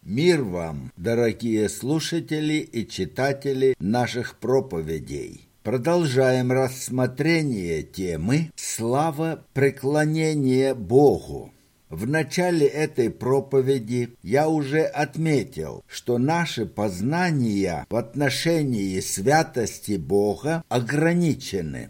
Мир вам, дорогие слушатели и читатели наших проповедей. Продолжаем рассмотрение темы «Слава преклонения Богу». В начале этой проповеди я уже отметил, что наши познания в отношении святости Бога ограничены.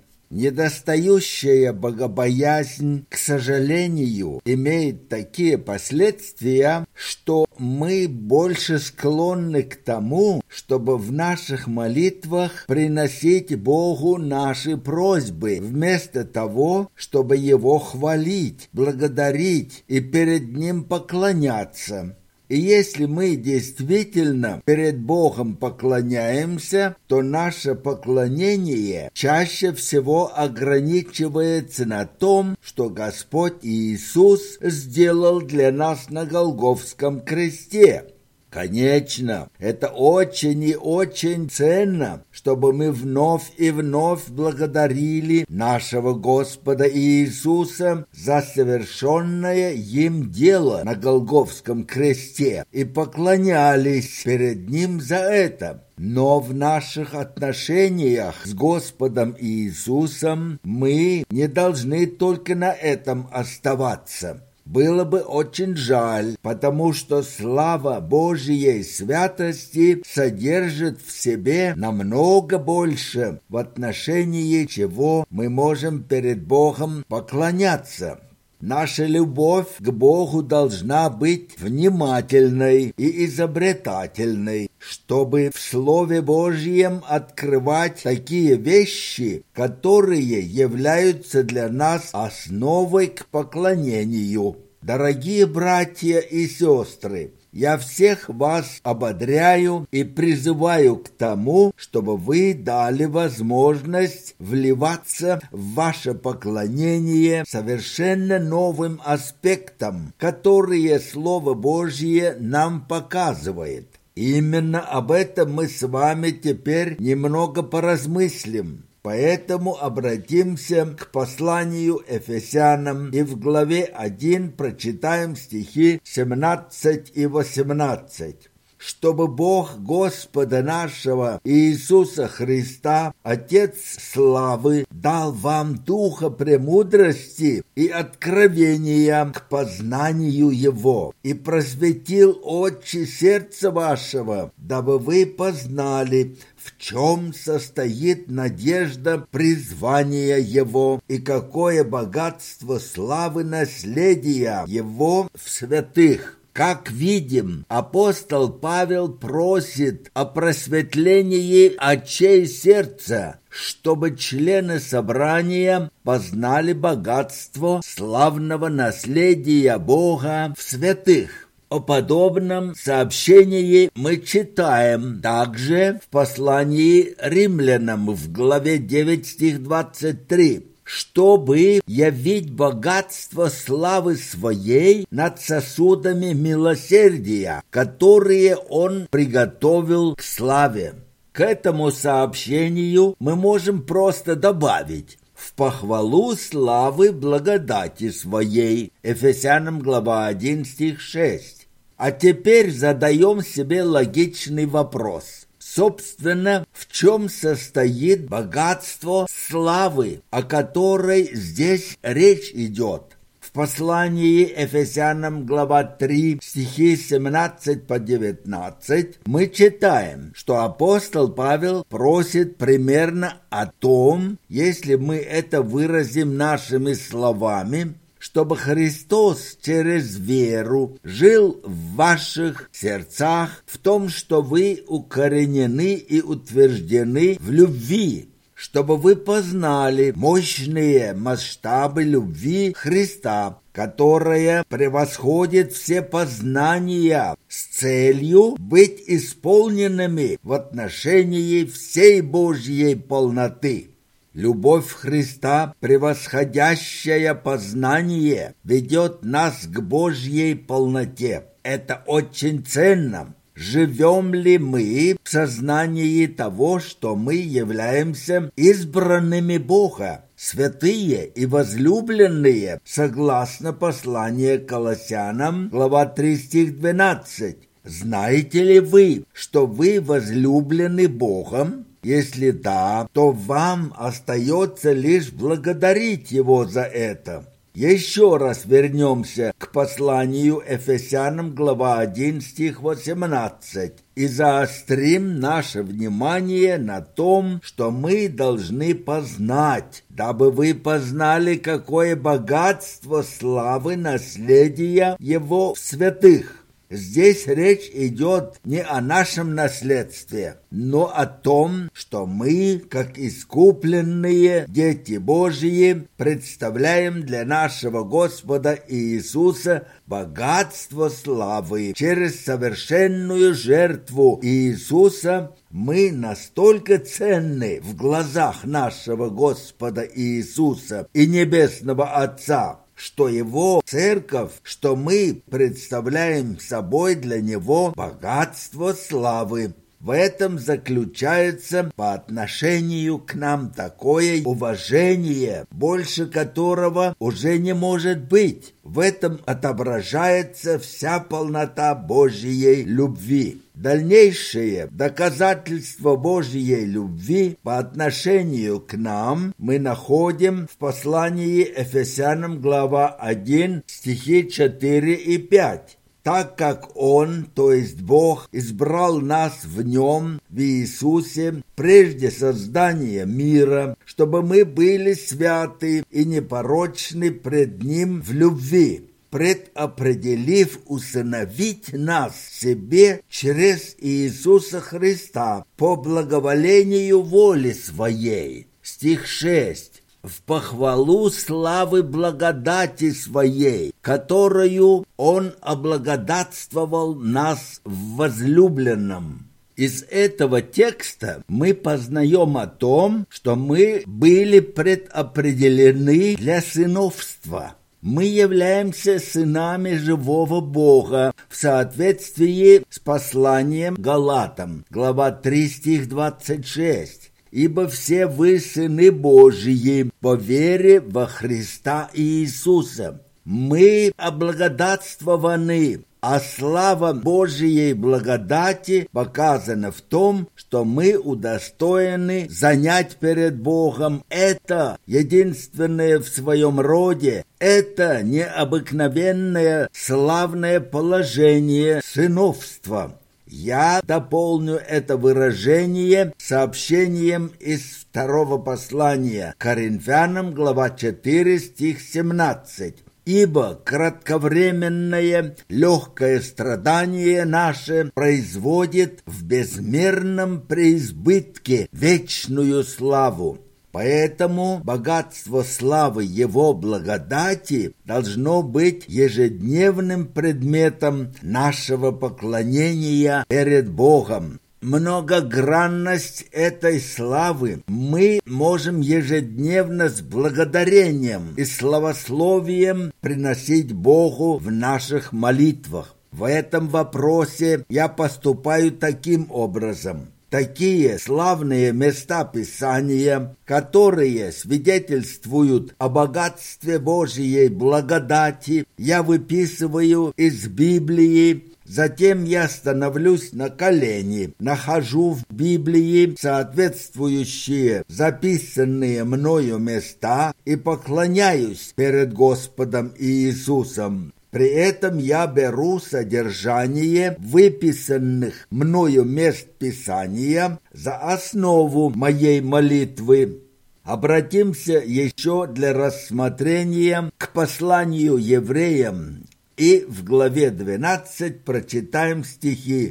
Недостающая богобоязнь, к сожалению, имеет такие последствия, что мы больше склонны к тому, чтобы в наших молитвах приносить Богу наши просьбы, вместо того, чтобы Его хвалить, благодарить и перед Ним поклоняться. И если мы действительно перед Богом поклоняемся, то наше поклонение чаще всего ограничивается на том, что Господь Иисус сделал для нас на Голгофском кресте. Конечно, это очень и очень ценно, чтобы мы вновь и вновь благодарили нашего Господа Иисуса за совершенное им дело на Голгофском кресте и поклонялись перед Ним за это. Но в наших отношениях с Господом Иисусом мы не должны только на этом оставаться. Было бы очень жаль, потому что слава Божьей святости содержит в себе намного больше, в отношении чего мы можем перед Богом поклоняться. Наша любовь к Богу должна быть внимательной и изобретательной, чтобы в Слове Божьем открывать такие вещи, которые являются для нас основой к поклонению. Дорогие братья и сестры, я всех вас ободряю и призываю к тому, чтобы вы дали возможность вливаться в ваше поклонение совершенно новым аспектом, которые Слово Божье нам показывает. Именно об этом мы с вами теперь немного поразмыслим. Поэтому обратимся к посланию Ефесянам и в главе 1 прочитаем стихи 17 и 18. «Чтобы Бог Господа нашего Иисуса Христа, Отец славы, дал вам духа премудрости и откровения к познанию Его, и просветил очи сердца вашего, дабы вы познали, в чем состоит надежда призвания Его и какое богатство славы наследия Его в святых». Как видим, апостол Павел просит о просветлении очей сердца, чтобы члены собрания познали богатство славного наследия Бога в святых. О подобном сообщении мы читаем также в послании римлянам в главе 9 стих 23. «Чтобы явить богатство славы Своей над сосудами милосердия, которые Он приготовил к славе». К этому сообщению мы можем просто добавить «в похвалу славы благодати Своей» Ефесянам глава 1 стих 6. А теперь задаем себе логичный вопрос. Собственно, в чем состоит богатство славы, о которой здесь речь идет? В послании Ефесянам глава 3 стихи 17 по 19 мы читаем, что апостол Павел просит примерно о том, если мы это выразим нашими словами, чтобы Христос через веру жил в ваших сердцах в том, что вы укоренены и утверждены в любви, чтобы вы познали мощные масштабы любви Христа, которая превосходит все познания, с целью быть исполненными в отношении всей Божьей полноты. Любовь Христа, превосходящая познание, ведет нас к Божьей полноте. Это очень ценно. Живем ли мы в сознании того, что мы являемся избранными Бога, святые и возлюбленные, согласно посланию к Колоссянам, глава 3, стих 12? Знаете ли вы, что вы возлюблены Богом? Если да, то вам остается лишь благодарить Его за это. Еще раз вернемся к посланию Ефесянам, глава 1, стих 18, и заострим наше внимание на том, что мы должны познать, дабы вы познали, какое богатство славы наследия Его в святых. Здесь речь идет не о нашем наследстве, но о том, что мы, как искупленные дети Божьи, представляем для нашего Господа Иисуса богатство славы. Через совершенную жертву Иисуса мы настолько ценны в глазах нашего Господа Иисуса и Небесного Отца, что Его церковь, что мы представляем собой для Него богатство славы. В этом заключается по отношению к нам такое уважение, больше которого уже не может быть. В этом отображается вся полнота Божьей любви. Дальнейшее доказательство Божьей любви по отношению к нам мы находим в послании Ефесянам, глава 1, стихи 4 и 5. Так как Он, то есть Бог, избрал нас в Нем, в Иисусе, прежде создания мира, чтобы мы были святы и непорочны пред Ним в любви, предопределив усыновить нас себе через Иисуса Христа по благоволению воли Своей. Стих 6. В похвалу славы благодати Своей, которую Он облагодатствовал нас в возлюбленном. Из этого текста мы познаем о том, что мы были предопределены для сыновства. Мы являемся сынами живого Бога в соответствии с посланием Галатам, глава 3, стих 26. «Ибо все вы сыны Божьи по вере во Христа Иисуса». Мы облагодатствованы, а слава Божьей благодати показана в том, что мы удостоены занять перед Богом это единственное в своем роде, это необыкновенное славное положение сыновства. Я дополню это выражение сообщением из второго послания Коринфянам, глава 4, стих 17. «Ибо кратковременное легкое страдание наше производит в безмерном преизбытке вечную славу». Поэтому богатство славы Его благодати должно быть ежедневным предметом нашего поклонения перед Богом. Многогранность этой славы мы можем ежедневно с благодарением и славословием приносить Богу в наших молитвах. В этом вопросе я поступаю таким образом. Такие славные места Писания, которые свидетельствуют о богатстве Божьей благодати, я выписываю из Библии. Затем я становлюсь на колени, нахожу в Библии соответствующие записанные мною места и поклоняюсь перед Господом Иисусом. При этом я беру содержание выписанных мною мест Писания за основу моей молитвы. Обратимся еще для рассмотрения к посланию евреям. И в главе 12 прочитаем стихи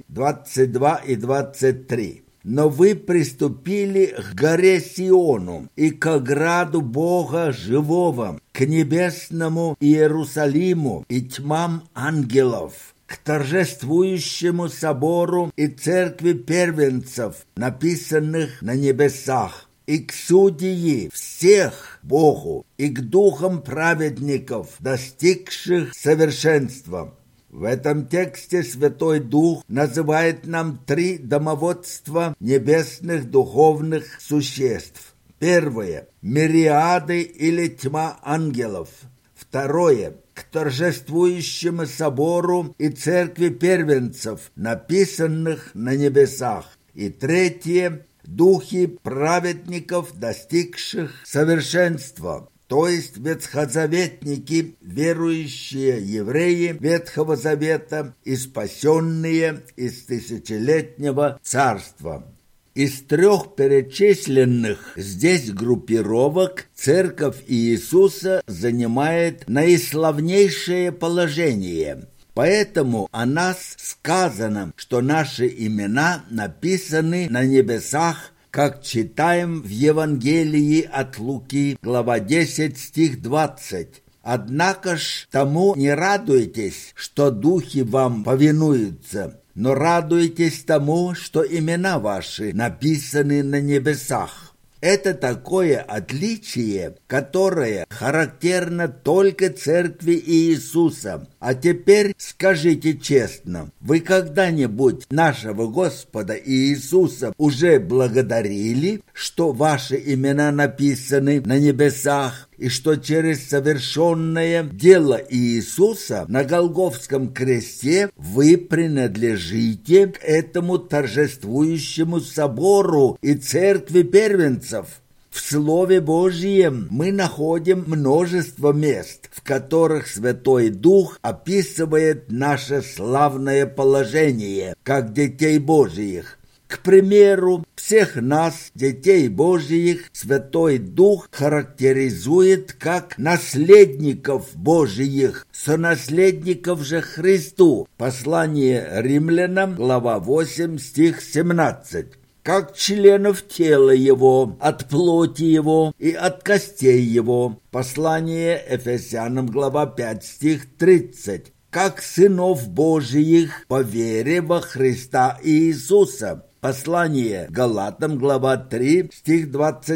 22 и 23. «Но вы приступили к горе Сиону и к ограду Бога живого, к небесному Иерусалиму и тьмам ангелов, к торжествующему собору и церкви первенцев, написанных на небесах, и к судьи всех Богу, и к духам праведников, достигших совершенства». В этом тексте Святой Дух называет нам 3 домоводства небесных духовных существ. Первое – мириады или тьма ангелов. Второе. К торжествующему собору и церкви первенцев, написанных на небесах. И третье. Духи праведников, достигших совершенства, то есть ветхозаветники, верующие евреи Ветхого Завета и спасенные из тысячелетнего царства. Из трех перечисленных здесь группировок церковь Иисуса занимает наиславнейшее положение. Поэтому о нас сказано, что наши имена написаны на небесах, как читаем в Евангелии от Луки, глава 10, стих 20. «Однако ж тому не радуйтесь, что духи вам повинуются, но радуйтесь тому, что имена ваши написаны на небесах». Это такое отличие, которое характерно только церкви Иисуса. А теперь скажите честно, вы когда-нибудь нашего Господа Иисуса уже благодарили, что ваши имена написаны на небесах, и что через совершенное дело Иисуса на Голгофском кресте вы принадлежите к этому торжествующему собору и церкви первенцев? В Слове Божьем мы находим множество мест, в которых Святой Дух описывает наше славное положение, как детей Божиих. К примеру, всех нас, детей Божиих, Святой Дух характеризует как наследников Божиих, сонаследников же Христу. Послание Римлянам, глава 8, стих 17. Как членов тела Его, от плоти Его и от костей Его. Послание Ефесянам, глава 5, стих 30. Как сынов Божиих по вере во Христа Иисуса. Послание Галатам, глава 3, стих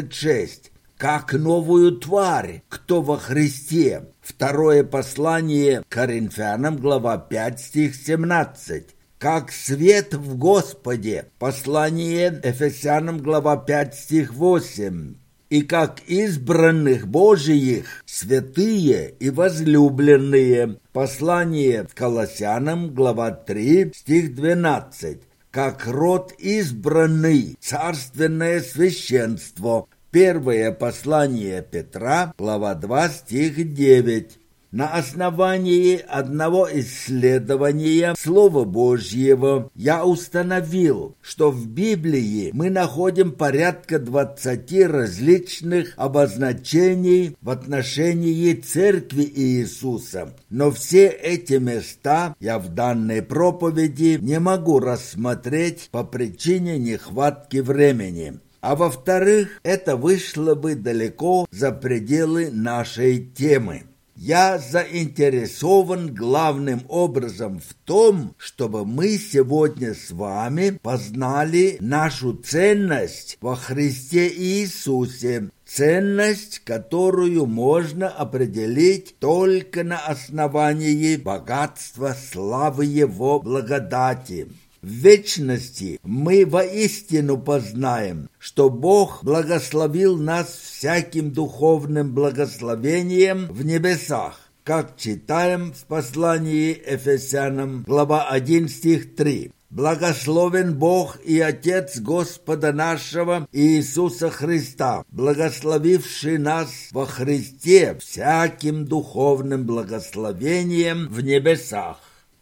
26. Как новую тварь, кто во Христе. Второе послание Коринфянам, глава 5, стих 17. Как свет в Господе. Послание Ефесянам, глава 5, стих 8. И как избранных Божиих, святые и возлюбленные. Послание Колоссянам, глава 3, стих 12. Как род избранный, царственное священство. Первое послание Петра, глава 2, стих 9. На основании одного исследования Слова Божьего я установил, что в Библии мы находим порядка 20 различных обозначений в отношении Церкви Иисуса. Но все эти места я в данной проповеди не могу рассмотреть по причине нехватки времени. А во-вторых, это вышло бы далеко за пределы нашей темы. Я заинтересован главным образом в том, чтобы мы сегодня с вами познали нашу ценность во Христе Иисусе, ценность, которую можно определить только на основании богатства славы Его благодати. В вечности мы воистину познаем, что Бог благословил нас всяким духовным благословением в небесах, как читаем в послании Ефесянам, глава 1, стих 3. «Благословен Бог и Отец Господа нашего Иисуса Христа, благословивший нас во Христе всяким духовным благословением в небесах».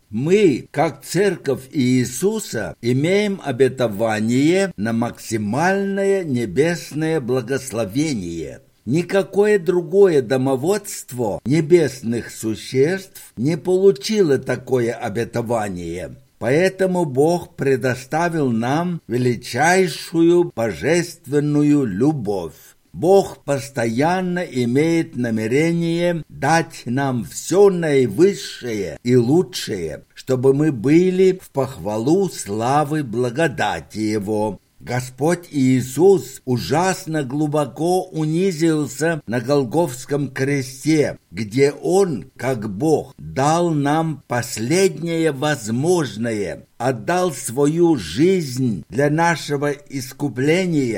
Мы, как Церковь Иисуса, имеем обетование на максимальное небесное благословение. Никакое другое домоводство небесных существ не получило такое обетование. Поэтому Бог предоставил нам величайшую божественную любовь. Бог постоянно имеет намерение дать нам все наивысшее и лучшее, чтобы мы были в похвалу славы благодати Его. Господь Иисус ужасно глубоко унизился на Голгофском кресте, где Он, как Бог, дал нам последнее возможное, отдал свою жизнь для нашего искупления.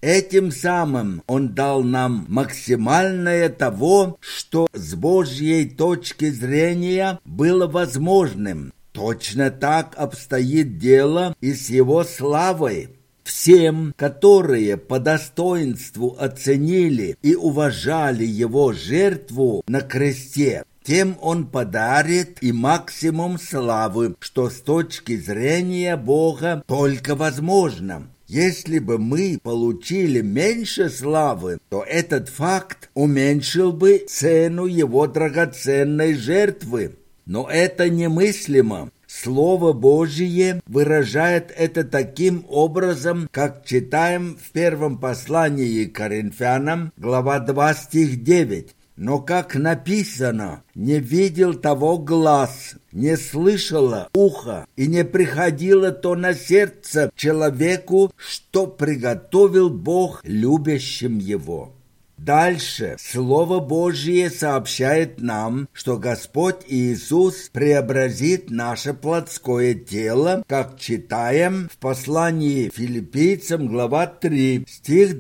Этим самым Он дал нам максимальное того, что с Божьей точки зрения было возможным. Точно так обстоит дело и с Его славой. Всем, которые по достоинству оценили и уважали Его жертву на кресте, тем Он подарит и максимум славы, что с точки зрения Бога только возможно. Если бы мы получили меньше славы, то этот факт уменьшил бы цену Его драгоценной жертвы. Но это немыслимо. Слово Божие выражает это таким образом, как читаем в первом послании к Коринфянам, глава 2, стих 9. Но как написано, не видел того глаз, не слышало ухо, и не приходило то на сердце человеку, что приготовил Бог любящим его. Дальше Слово Божие сообщает нам, что Господь Иисус преобразит наше плотское тело, как читаем в послании Филиппийцам, глава 3, стих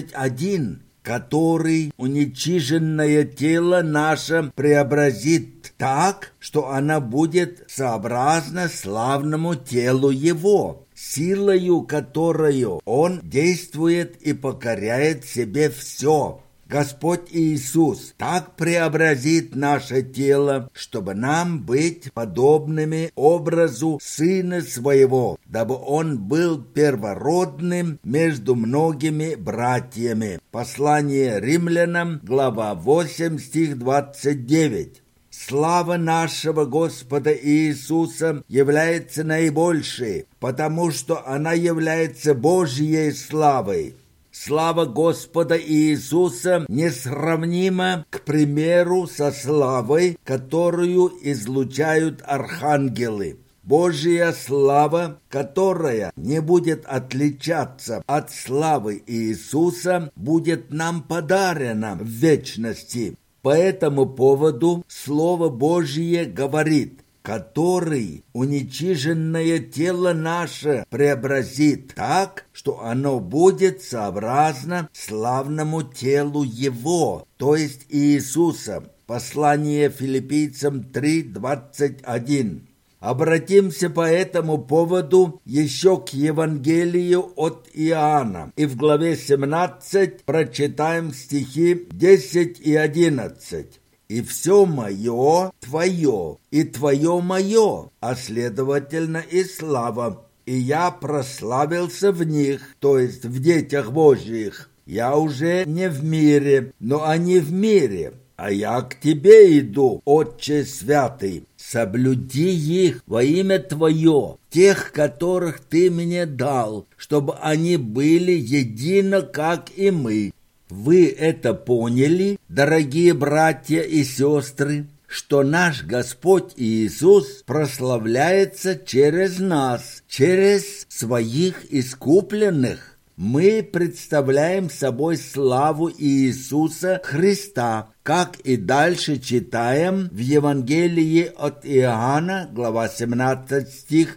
21, который уничиженное тело наше преобразит так, что оно будет сообразно славному телу Его, силою которою Он действует и покоряет себе все. Господь Иисус так преобразит наше тело, чтобы нам быть подобными образу Сына Своего, дабы Он был первородным между многими братьями. Послание Римлянам, глава 8, стих 29. Слава нашего Господа Иисуса является наибольшей, потому что она является Божьей славой. Слава Господа Иисуса несравнима, к примеру, со славой, которую излучают архангелы. Божья слава, которая не будет отличаться от славы Иисуса, будет нам подарена в вечности. По этому поводу Слово Божие говорит: который уничиженное тело наше преобразит так, что оно будет сообразно славному телу Его, то есть Иисуса. Послание Филиппийцам 3:21. Обратимся по этому поводу еще к Евангелию от Иоанна, и в главе 17 прочитаем стихи 10 и 11. «И все мое твое, и твое мое, а следовательно и слава. И я прославился в них, то есть в детях Божьих. Я уже не в мире, но они в мире. А я к тебе иду, Отче Святый. Соблюди их во имя Твое, тех, которых Ты мне дал, чтобы они были едино, как и мы». Вы это поняли, дорогие братья и сестры, что наш Господь Иисус прославляется через нас, через своих искупленных. Мы представляем собой славу Иисуса Христа, как и дальше читаем в Евангелии от Иоанна, глава 17, стих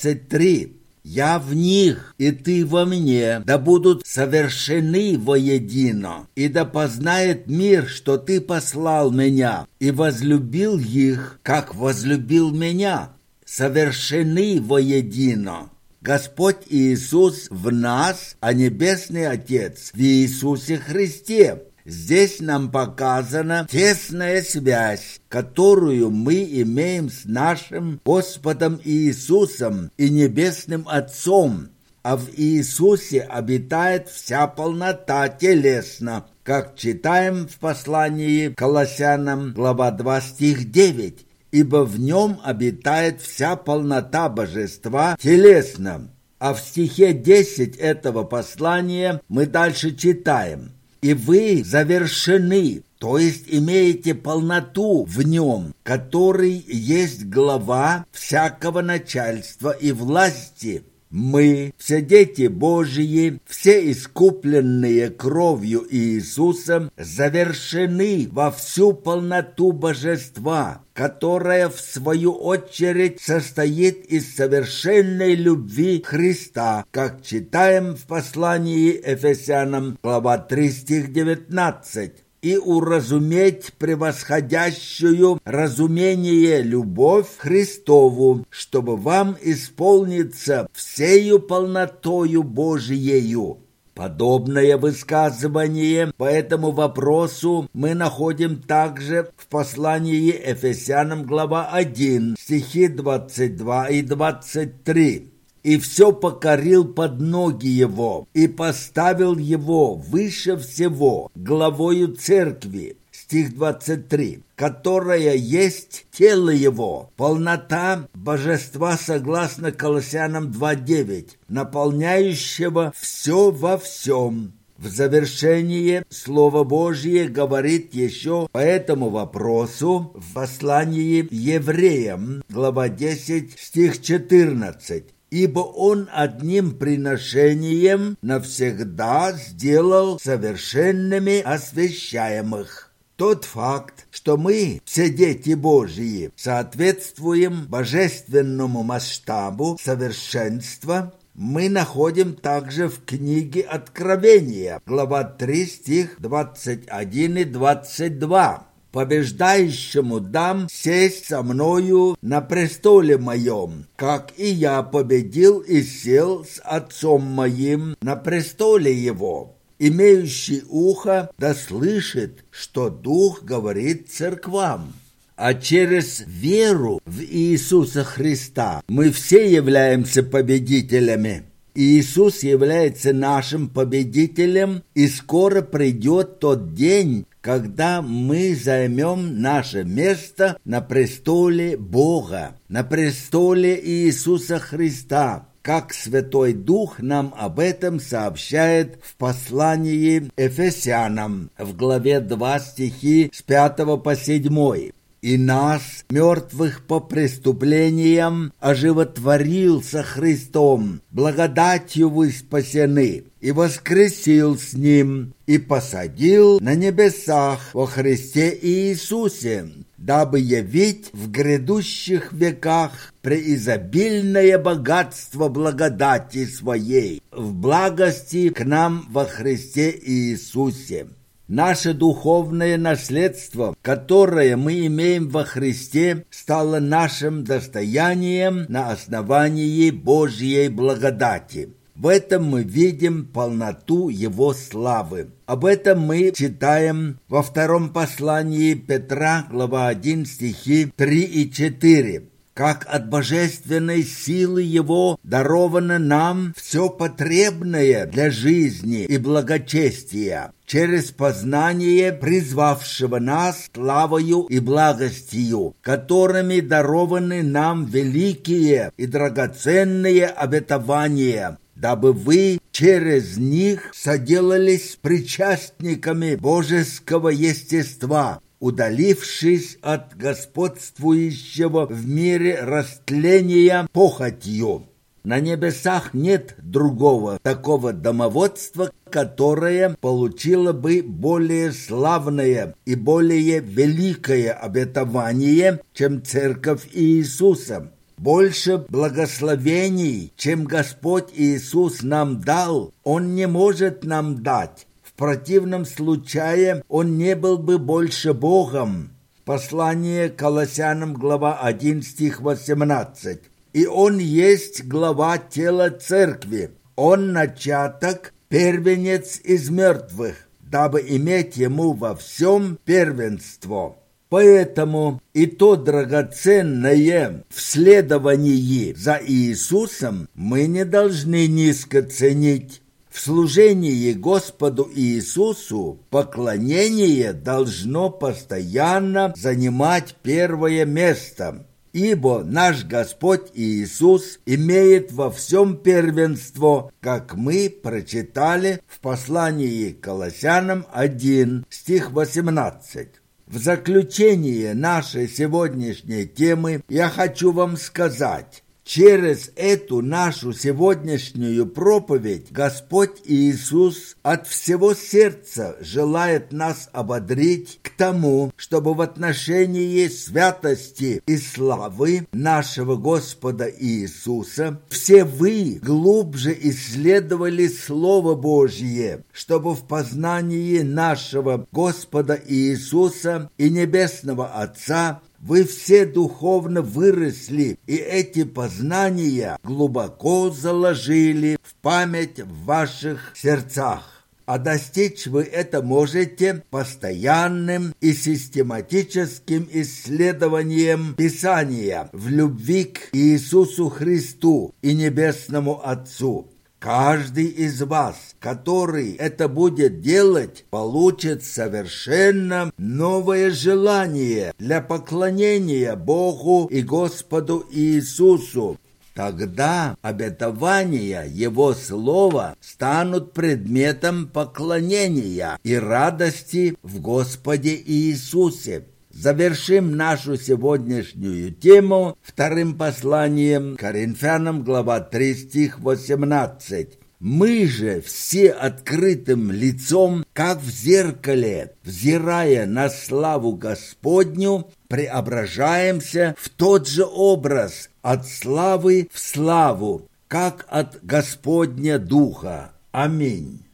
23. «Я в них, и ты во мне, да будут совершены воедино, и да познает мир, что ты послал меня, и возлюбил их, как возлюбил меня, совершены воедино». Господь Иисус в нас, а Небесный Отец в Иисусе Христе. Здесь нам показана тесная связь, которую мы имеем с нашим Господом Иисусом и Небесным Отцом, а в Иисусе обитает вся полнота телесна, как читаем в послании к Колоссянам, глава 2, стих 9, «Ибо в нем обитает вся полнота божества телесна». А в стихе 10 этого послания мы дальше читаем: «И вы завершены, то есть имеете полноту в нем, который есть глава всякого начальства и власти». Мы, все дети Божьи, все искупленные кровью Иисуса, завершены во всю полноту божества, которая, в свою очередь, состоит из совершенной любви Христа, как читаем в послании Ефесянам, глава 3, стих 19. «И уразуметь превосходящую разумение любовь Христову, чтобы вам исполниться всею полнотою Божиею». Подобное высказывание по этому вопросу мы находим также в послании Ефесянам, глава 1, стихи 22 и 23. «И все покорил под ноги его, и поставил его выше всего, главою церкви». Стих 23. «Которая есть тело его, полнота божества, согласно Колоссянам 2:9, наполняющего все во всем». В завершение Слово Божье говорит еще по этому вопросу в послании Евреям, глава 10, стих 14. «Ибо Он одним приношением навсегда сделал совершенными освящаемых». Тот факт, что мы, все дети Божьи, соответствуем божественному масштабу совершенства, мы находим также в книге Откровения, глава 3, стих 21 и 22. «Побеждающему дам сесть со мною на престоле моем, как и я победил и сел с Отцом моим на престоле его. Имеющий ухо да слышит, что Дух говорит церквам». А через веру в Иисуса Христа мы все являемся победителями. Иисус является нашим победителем, и скоро придет тот день, когда мы займем наше место на престоле Бога, на престоле Иисуса Христа, как Святой Дух нам об этом сообщает в послании Ефесянам, в главе 2, стихи с 5 по 7. «И нас, мертвых по преступлениям, оживотворил со Христом, благодатью вы спасены, и воскресил с Ним, и посадил на небесах во Христе Иисусе, дабы явить в грядущих веках преизобильное богатство благодати Своей в благости к нам во Христе Иисусе». Наше духовное наследство, которое мы имеем во Христе, стало нашим достоянием на основании Божьей благодати. В этом мы видим полноту Его славы. Об этом мы читаем во втором послании Петра, глава 1, стихи 3 и 4. «Как от божественной силы Его даровано нам все потребное для жизни и благочестия, через познание призвавшего нас славою и благостью, которыми дарованы нам великие и драгоценные обетования, дабы вы через них соделались причастниками божеского естества, удалившись от господствующего в мире растления похотью». На небесах нет другого такого домоводства, которое получило бы более славное и более великое обетование, чем Церковь Иисуса. Больше благословений, чем Господь Иисус нам дал, Он не может нам дать. В противном случае Он не был бы больше Богом. Послание Колоссянам, глава 1, стих 18. «И Он есть глава тела церкви, Он начаток, первенец из мертвых, дабы иметь Ему во всем первенство». Поэтому и то драгоценное в следовании за Иисусом мы не должны низко ценить. В служении Господу Иисусу поклонение должно постоянно занимать первое место, ибо наш Господь Иисус имеет во всем первенство, как мы прочитали в послании Колоссянам 1, стих 18. В заключение нашей сегодняшней темы я хочу вам сказать: Через эту нашу сегодняшнюю проповедь Господь Иисус от всего сердца желает нас ободрить к тому, чтобы в отношении святости и славы нашего Господа Иисуса все вы глубже исследовали Слово Божье, чтобы в познании нашего Господа Иисуса и Небесного Отца вы все духовно выросли, и эти познания глубоко заложили в память в ваших сердцах. А достичь вы это можете постоянным и систематическим исследованием Писания в любви к Иисусу Христу и Небесному Отцу. Каждый из вас, который это будет делать, получит совершенно новое желание для поклонения Богу и Господу Иисусу. Тогда обетования Его Слова станут предметом поклонения и радости в Господе Иисусе. Завершим нашу сегодняшнюю тему вторым посланием Коринфянам, глава 3, стих 18. «Мы же все открытым лицом, как в зеркале, взирая на славу Господню, преображаемся в тот же образ, от славы в славу, как от Господня Духа». Аминь.